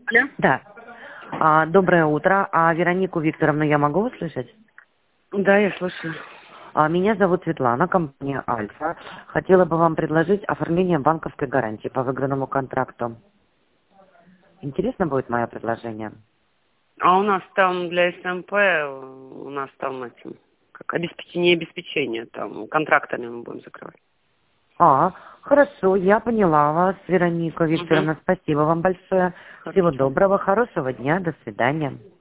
Алло? Да. Доброе утро. Веронику Викторовну я могу услышать? Да, я слушаю. Меня зовут Светлана, компания «Альфа». Хотела бы вам предложить оформление банковской гарантии по выигранному контракту. Интересно будет мое предложение? А у нас там для СМП, у нас там этим, как обеспечение, обеспечение, там контрактами мы будем закрывать. Хорошо, я поняла вас, Вероника Угу. Викторовна. Спасибо вам большое. Всего Хорошо. доброго, хорошего дня, до свидания.